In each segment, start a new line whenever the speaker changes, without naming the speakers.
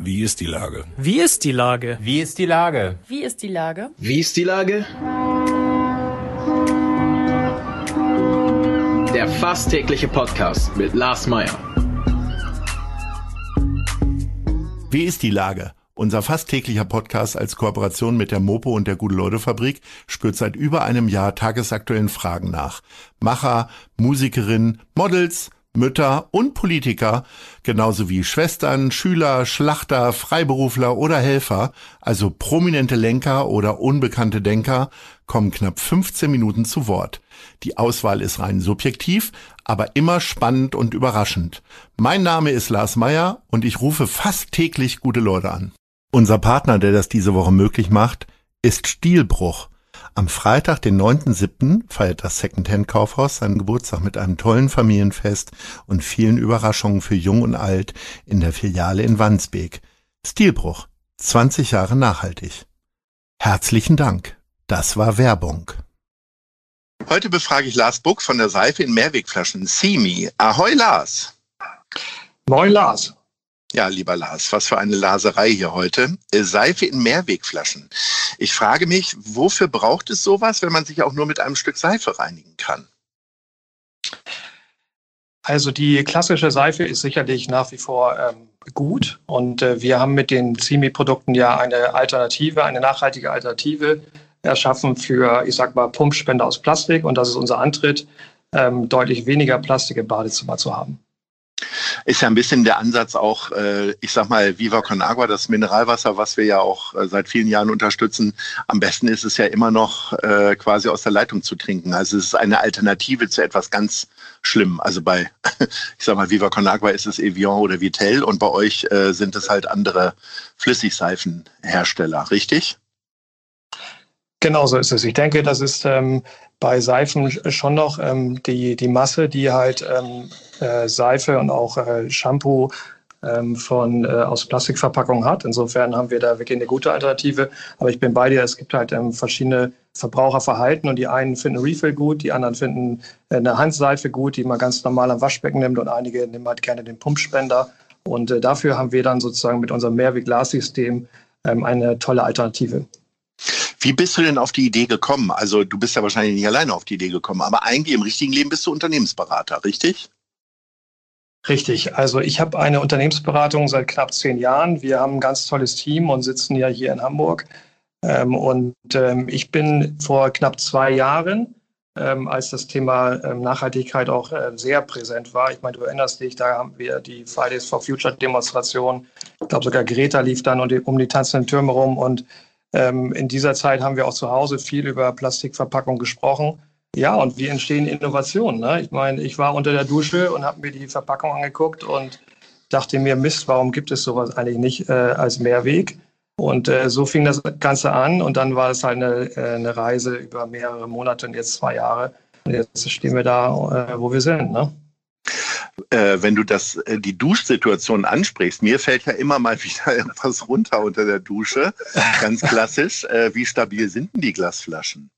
Wie ist die Lage?
Wie ist die Lage?
Wie ist die Lage?
Wie ist die Lage?
Wie ist die Lage? Der fast tägliche Podcast mit Lars Meyer.
Wie ist die Lage? Unser fast täglicher Podcast als Kooperation mit der Mopo und der Gute-Leute-Fabrik spürt seit über einem Jahr tagesaktuellen Fragen nach. Macher, Musikerinnen, Models, Mütter und Politiker, genauso wie Schwestern, Schüler, Schlachter, Freiberufler oder Helfer, also prominente Lenker oder unbekannte Denker, kommen knapp 15 Minuten zu Wort. Die Auswahl ist rein subjektiv, aber immer spannend und überraschend. Mein Name ist Lars Meyer und ich rufe fast täglich gute Leute an. Unser Partner, der das diese Woche möglich macht, ist Stilbruch. Am Freitag, den 9.7., feiert das Secondhand-Kaufhaus seinen Geburtstag mit einem tollen Familienfest und vielen Überraschungen für Jung und Alt in der Filiale in Wandsbek. Stilbruch, 20 Jahre nachhaltig. Herzlichen Dank. Das war Werbung. Heute befrage ich Lars Buck von der Seife in Mehrwegflaschen, Simi. Ahoi Lars.
Moin Lars.
Ja, lieber Lars, was für eine Laserei hier heute. Seife in Mehrwegflaschen. Ich frage mich, wofür braucht es sowas, wenn man sich auch nur mit einem Stück Seife reinigen kann?
Also die klassische Seife ist sicherlich nach wie vor gut und wir haben mit den Simi-Produkten ja eine Alternative, eine nachhaltige Alternative erschaffen für, ich sag mal, Pumpspender aus Plastik, und das ist unser Antritt, deutlich weniger Plastik im Badezimmer zu haben.
Ist ja ein bisschen der Ansatz auch, ich sag mal, Viva Con Agua, das Mineralwasser, was wir ja auch seit vielen Jahren unterstützen. Am besten ist es ja immer noch quasi aus der Leitung zu trinken. Also es ist eine Alternative zu etwas ganz Schlimm. Also bei, ich sag mal, Viva Con Agua ist es Evian oder Vitell und bei euch sind es halt andere Flüssigseifenhersteller, richtig?
Genau so ist es. Ich denke, das ist bei Seifen schon noch die Masse, die halt Seife und auch Shampoo aus Plastikverpackungen hat. Insofern haben wir da wirklich eine gute Alternative. Aber ich bin bei dir, es gibt halt verschiedene Verbraucherverhalten, und die einen finden Refill gut, die anderen finden eine Handseife gut, die man ganz normal am Waschbecken nimmt, und einige nehmen halt gerne den Pumpspender. Und dafür haben wir dann sozusagen mit unserem Mehrweg-Glassystem eine tolle Alternative.
Wie bist du denn auf die Idee gekommen? Also du bist ja wahrscheinlich nicht alleine auf die Idee gekommen, aber eigentlich im richtigen Leben bist du Unternehmensberater, richtig?
Richtig. Also ich habe eine Unternehmensberatung seit knapp 10 Jahren. Wir haben ein ganz tolles Team und sitzen ja hier in Hamburg. Ich bin vor knapp 2 Jahren, als das Thema Nachhaltigkeit auch sehr präsent war. Ich meine, du erinnerst dich, da haben wir die Fridays for Future Demonstration. Ich glaube, sogar Greta lief dann um die tanzenden Türme rum, und in dieser Zeit haben wir auch zu Hause viel über Plastikverpackung gesprochen. Ja, und wie entstehen Innovationen? Ne? Ich meine, ich war unter der Dusche und habe mir die Verpackung angeguckt und dachte mir, Mist, warum gibt es sowas eigentlich nicht als Mehrweg? Und so fing das Ganze an, und dann war es halt eine Reise über mehrere Monate und jetzt 2 Jahre. Und jetzt stehen wir da, wo wir sind, ne?
Wenn du die Duschsituation ansprichst, mir fällt ja immer mal wieder etwas runter unter der Dusche, ganz klassisch. Wie stabil sind denn die Glasflaschen?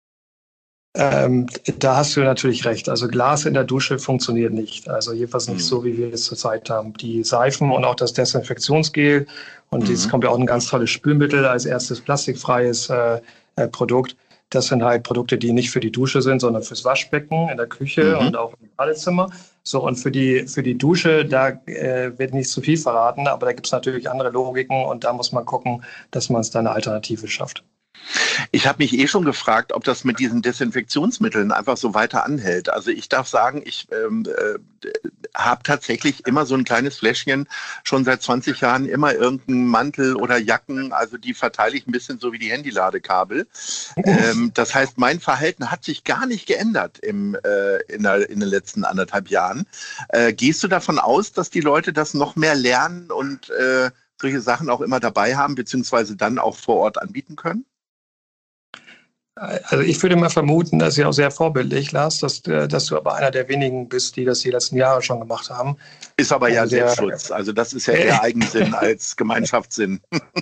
Da hast du natürlich recht. Also Glas in der Dusche funktioniert nicht. Also jedenfalls nicht so, wie wir es zurzeit haben. Die Seifen und auch das Desinfektionsgel, und jetzt kommt ja auch ein ganz tolles Spülmittel als erstes plastikfreies Produkt. Das sind halt Produkte, die nicht für die Dusche sind, sondern fürs Waschbecken, in der Küche und auch im Badezimmer. So, und für die Dusche, da wird nicht zu viel verraten, aber da gibt es natürlich andere Logiken, und da muss man gucken, dass man es da eine Alternative schafft.
Ich habe mich schon gefragt, ob das mit diesen Desinfektionsmitteln einfach so weiter anhält. Also ich darf sagen, ich habe tatsächlich immer so ein kleines Fläschchen, schon seit 20 Jahren, immer irgendeinen Mantel oder Jacken, also die verteile ich ein bisschen so wie die Handyladekabel. Das heißt, mein Verhalten hat sich gar nicht geändert in den letzten 1,5 Jahren. Gehst du davon aus, dass die Leute das noch mehr lernen und solche Sachen auch immer dabei haben, beziehungsweise dann auch vor Ort anbieten können?
Also ich würde mal vermuten, das ist ja auch sehr vorbildlich, Lars, dass du aber einer der wenigen bist, die das die letzten Jahre schon gemacht haben.
Ist aber ja Selbstschutz. Also das ist ja eher Eigensinn als Gemeinschaftssinn.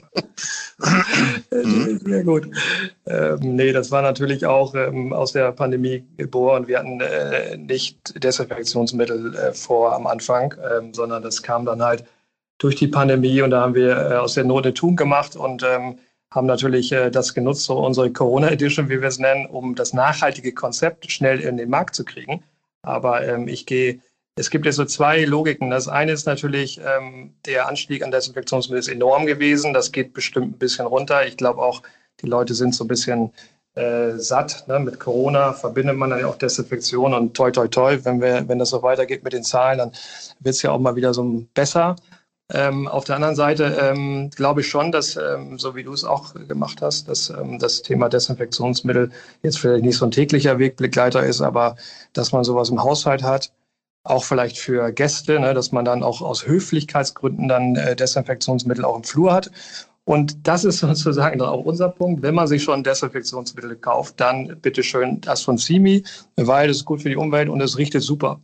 Sehr gut. Nee, das war natürlich auch aus der Pandemie geboren. Wir hatten nicht Desinfektionsmittel vor am Anfang, sondern das kam dann halt durch die Pandemie und da haben wir aus der Not eine Tugend gemacht und haben natürlich das genutzt, so unsere Corona Edition, wie wir es nennen, um das nachhaltige Konzept schnell in den Markt zu kriegen. Aber es gibt jetzt so zwei Logiken. Das eine ist natürlich, der Anstieg an Desinfektionsmittel ist enorm gewesen. Das geht bestimmt ein bisschen runter. Ich glaube auch, die Leute sind so ein bisschen satt. Ne? Mit Corona verbindet man dann ja auch Desinfektion und toi, toi, toi. Wenn das so weitergeht mit den Zahlen, dann wird es ja auch mal wieder so besser. Auf der anderen Seite glaube ich schon, dass, so wie du es auch gemacht hast, dass das Thema Desinfektionsmittel jetzt vielleicht nicht so ein täglicher Wegbegleiter ist, aber dass man sowas im Haushalt hat, auch vielleicht für Gäste, ne, dass man dann auch aus Höflichkeitsgründen dann Desinfektionsmittel auch im Flur hat. Und das ist sozusagen dann auch unser Punkt. Wenn man sich schon Desinfektionsmittel kauft, dann bitteschön das von Simi, weil es ist gut für die Umwelt und es riecht super.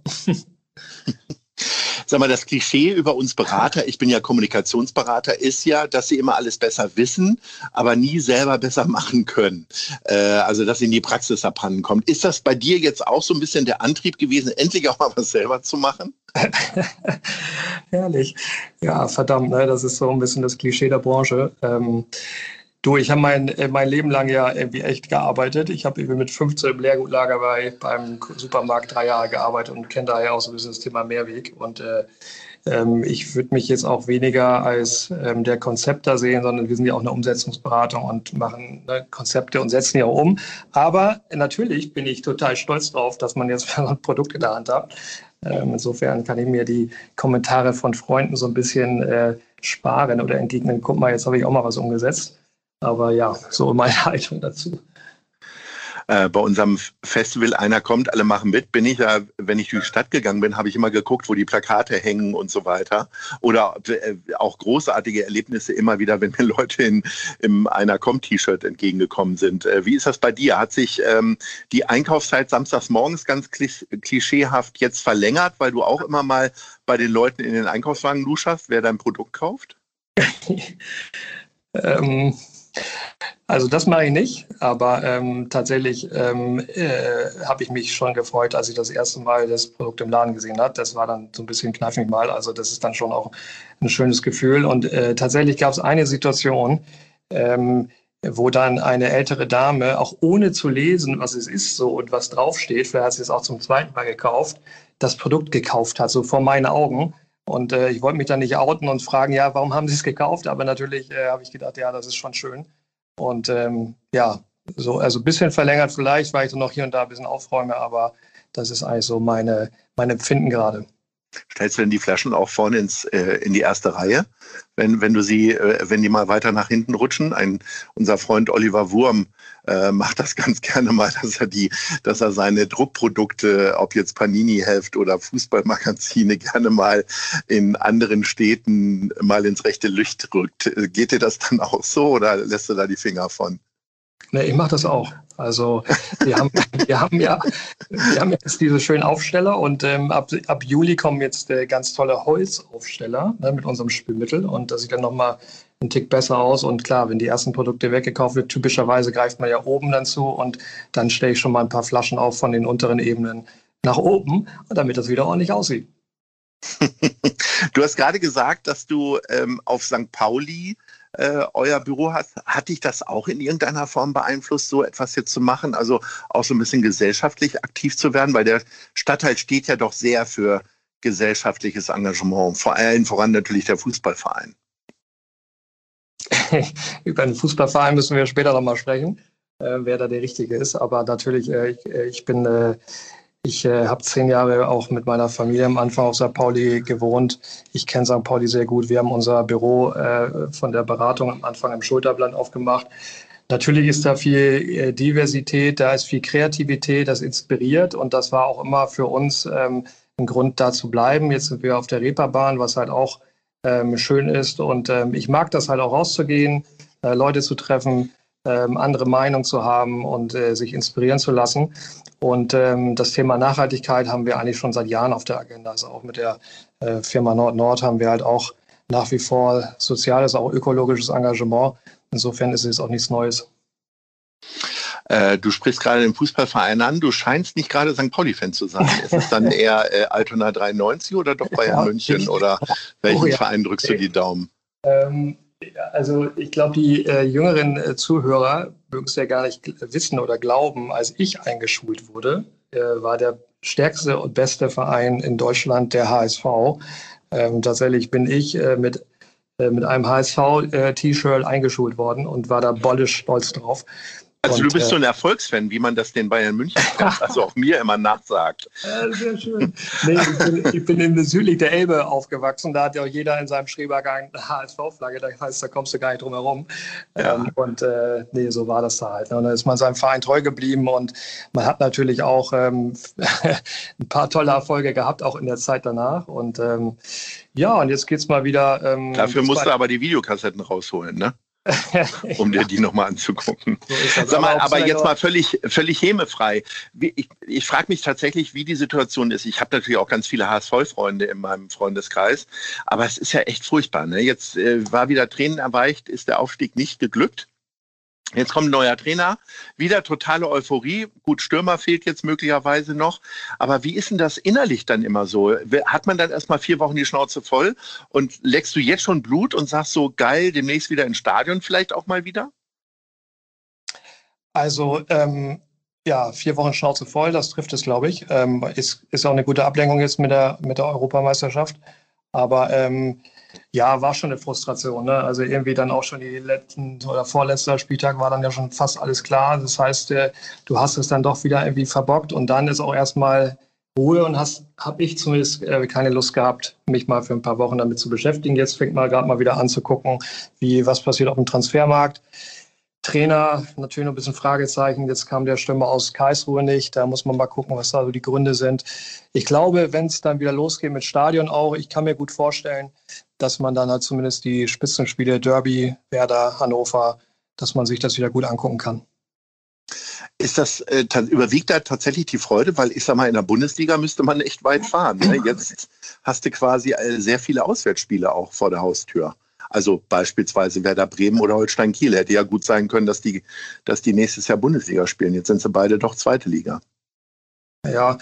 Sag mal, das Klischee über uns Berater, ich bin ja Kommunikationsberater, ist ja, dass sie immer alles besser wissen, aber nie selber besser machen können. Also, dass sie in die Praxis abhanden kommt. Ist das bei dir jetzt auch so ein bisschen der Antrieb gewesen, endlich auch mal was selber zu machen?
Herrlich. Ja, verdammt, ne? Das ist so ein bisschen das Klischee der Branche. Du, ich habe mein Leben lang ja irgendwie echt gearbeitet. Ich habe mit 15 im Leergutlager beim Supermarkt 3 Jahre gearbeitet und kenne daher auch so ein bisschen das Thema Mehrweg. Und ich würde mich jetzt auch weniger als der Konzepter sehen, sondern wir sind ja auch eine Umsetzungsberatung und machen Konzepte und setzen ja auch um. Aber natürlich bin ich total stolz drauf, dass man jetzt ein Produkt in der Hand hat. Insofern kann ich mir die Kommentare von Freunden so ein bisschen sparen oder entgegnen. Guck mal, jetzt habe ich auch mal was umgesetzt. Aber ja, so meine Haltung dazu.
Bei unserem Festival Einer kommt, alle machen mit, bin ich ja, wenn ich durch die Stadt gegangen bin, habe ich immer geguckt, wo die Plakate hängen und so weiter. Oder auch großartige Erlebnisse immer wieder, wenn mir Leute im Einer kommt T-Shirt entgegengekommen sind. Wie ist das bei dir? Hat sich die Einkaufszeit samstags morgens ganz klischeehaft jetzt verlängert, weil du auch immer mal bei den Leuten in den Einkaufswagen luschast, wer dein Produkt kauft?
Also das mache ich nicht, aber tatsächlich habe ich mich schon gefreut, als ich das erste Mal das Produkt im Laden gesehen habe. Das war dann so ein bisschen knapp mich mal, also das ist dann schon auch ein schönes Gefühl. Und tatsächlich gab es eine Situation, wo dann eine ältere Dame, auch ohne zu lesen, was es ist so und was draufsteht, vielleicht hat sie es auch zum zweiten Mal gekauft, das Produkt gekauft hat, so vor meinen Augen. Und ich wollte mich dann nicht outen und fragen, ja, warum haben Sie es gekauft? Aber natürlich habe ich gedacht, ja, das ist schon schön. Und ja, so, also ein bisschen verlängert vielleicht, weil ich dann noch hier und da ein bisschen aufräume, aber das ist eigentlich so mein Empfinden gerade.
Stellst du denn die Flaschen auch vorne in die erste Reihe, wenn die mal weiter nach hinten rutschen? Unser Freund Oliver Wurm macht das ganz gerne mal, dass er seine Druckprodukte, ob jetzt Panini-Heft oder Fußballmagazine, gerne mal in anderen Städten mal ins rechte Licht rückt. Geht dir das dann auch so oder lässt du da die Finger von?
Ne, ich mache das auch. Also wir haben jetzt diese schönen Aufsteller und ab Juli kommen jetzt ganz tolle Holzaufsteller, ne, mit unserem Spülmittel und das sieht dann nochmal einen Tick besser aus. Und klar, wenn die ersten Produkte weggekauft wird, typischerweise greift man ja oben dann zu und dann stelle ich schon mal ein paar Flaschen auf von den unteren Ebenen nach oben, damit das wieder ordentlich aussieht.
Du hast gerade gesagt, dass du auf St. Pauli euer Büro hast. Hat dich das auch in irgendeiner Form beeinflusst, so etwas jetzt zu machen? Also auch so ein bisschen gesellschaftlich aktiv zu werden? Weil der Stadtteil steht ja doch sehr für gesellschaftliches Engagement. Vor allem voran natürlich der Fußballverein.
Über den Fußballverein müssen wir später noch mal sprechen, wer da der Richtige ist. Aber natürlich, ich habe 10 Jahre auch mit meiner Familie am Anfang auf St. Pauli gewohnt. Ich kenne St. Pauli sehr gut. Wir haben unser Büro von der Beratung am Anfang im Schulterblatt aufgemacht. Natürlich ist da viel Diversität, da ist viel Kreativität, das inspiriert. Und das war auch immer für uns ein Grund, da zu bleiben. Jetzt sind wir auf der Reeperbahn, was halt auch schön ist. Und ich mag das halt auch rauszugehen, Leute zu treffen, andere Meinung zu haben und sich inspirieren zu lassen. Und das Thema Nachhaltigkeit haben wir eigentlich schon seit Jahren auf der Agenda. Also auch mit der Firma Nord haben wir halt auch nach wie vor soziales, auch ökologisches Engagement. Insofern ist es auch nichts Neues.
Du sprichst gerade den Fußballverein an. Du scheinst nicht gerade St. Pauli-Fan zu sein. Ist es dann eher Altona 93 oder doch Bayern München? Oder welchen Verein drückst du die Daumen?
Also ich glaube, die jüngeren Zuhörer mögen es ja gar nicht wissen oder glauben. Als ich eingeschult wurde, war der stärkste und beste Verein in Deutschland der HSV. Tatsächlich bin ich mit einem HSV-T-Shirt eingeschult worden und war da bollisch stolz drauf.
Also du bist so ein Erfolgsfan, wie man das den Bayern München also auch mir immer nachsagt.
Sehr schön. Nee, ich bin südlich der Elbe aufgewachsen. Da hat ja auch jeder in seinem Schrebergang eine HSV-Flagge. Das heißt, da kommst du gar nicht drum herum. Ja. So war das da halt. Und dann ist man seinem Verein treu geblieben. Und man hat natürlich auch ein paar tolle Erfolge gehabt, auch in der Zeit danach. Und und jetzt geht's mal wieder.
Dafür musst du aber die Videokassetten rausholen, ne? Um dir die nochmal anzugucken. So sag mal, aber jetzt mal völlig hämefrei. Ich frage mich tatsächlich, wie die Situation ist. Ich habe natürlich auch ganz viele HSV-Freunde in meinem Freundeskreis, aber es ist ja echt furchtbar. Ne? Jetzt war wieder tränenerweicht, ist der Aufstieg nicht geglückt. Jetzt kommt ein neuer Trainer, wieder totale Euphorie. Gut, Stürmer fehlt jetzt möglicherweise noch. Aber wie ist denn das innerlich dann immer so? Hat man dann erstmal 4 Wochen die Schnauze voll und leckst du jetzt schon Blut und sagst so, geil, demnächst wieder ins Stadion vielleicht auch mal wieder?
Also, 4 Wochen Schnauze voll, das trifft es, glaube ich. Ist auch eine gute Ablenkung jetzt mit der Europameisterschaft. Aber war schon eine Frustration. Ne? Also irgendwie dann auch schon die letzten oder vorletzter Spieltag war dann ja schon fast alles klar. Das heißt, du hast es dann doch wieder irgendwie verbockt und dann ist auch erstmal Ruhe und habe ich zumindest keine Lust gehabt, mich mal für ein paar Wochen damit zu beschäftigen. Jetzt fängt man gerade mal wieder an zu gucken, was passiert auf dem Transfermarkt. Trainer, natürlich noch ein bisschen Fragezeichen. Jetzt kam der Stürmer aus Karlsruhe nicht. Da muss man mal gucken, was da so die Gründe sind. Ich glaube, wenn es dann wieder losgeht mit Stadion auch, ich kann mir gut vorstellen, dass man dann halt zumindest die Spitzenspiele Derby, Werder, Hannover, dass man sich das wieder gut angucken kann.
Ist das, überwiegt da tatsächlich die Freude? Weil ich sag mal, in der Bundesliga müsste man echt weit fahren. Ne? Jetzt hast du quasi sehr viele Auswärtsspiele auch vor der Haustür. Also beispielsweise Werder Bremen oder Holstein Kiel. Hätte ja gut sein können, dass die nächstes Jahr Bundesliga spielen. Jetzt sind sie beide doch zweite Liga.
Ja,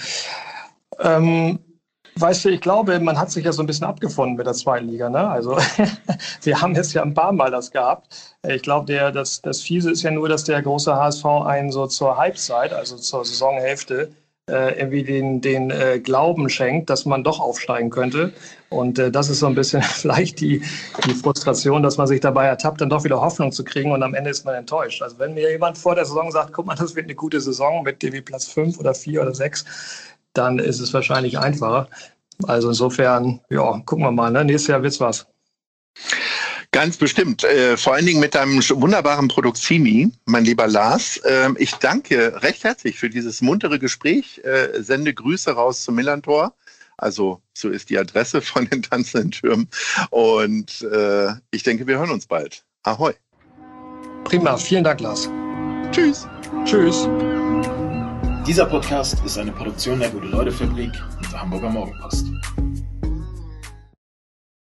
weißt du, ich glaube, man hat sich ja so ein bisschen abgefunden mit der zweiten Liga. Ne? Also wir haben jetzt ja ein paar Mal das gehabt. Ich glaube, das Fiese ist ja nur, dass der große HSV einen so zur Halbzeit, also zur Saisonhälfte, irgendwie den Glauben schenkt, dass man doch aufsteigen könnte. Und das ist so ein bisschen vielleicht die Frustration, dass man sich dabei ertappt, dann doch wieder Hoffnung zu kriegen und am Ende ist man enttäuscht. Also wenn mir jemand vor der Saison sagt, guck mal, das wird eine gute Saison mit irgendwie Platz 5 oder 4 oder 6, dann ist es wahrscheinlich einfacher. Also insofern, gucken wir mal. Ne? Nächstes Jahr wird's was.
Ganz bestimmt. Vor allen Dingen mit deinem wunderbaren Produktimi, mein lieber Lars. Ich danke recht herzlich für dieses muntere Gespräch. Sende Grüße raus zum Millantor. Also so ist die Adresse von den Tanzenden Türmen. Und ich denke, wir hören uns bald. Ahoi.
Prima. Vielen Dank, Lars.
Tschüss.
Tschüss.
Dieser Podcast ist eine Produktion der Gute-Leute-Fabrik und der Hamburger Morgenpost.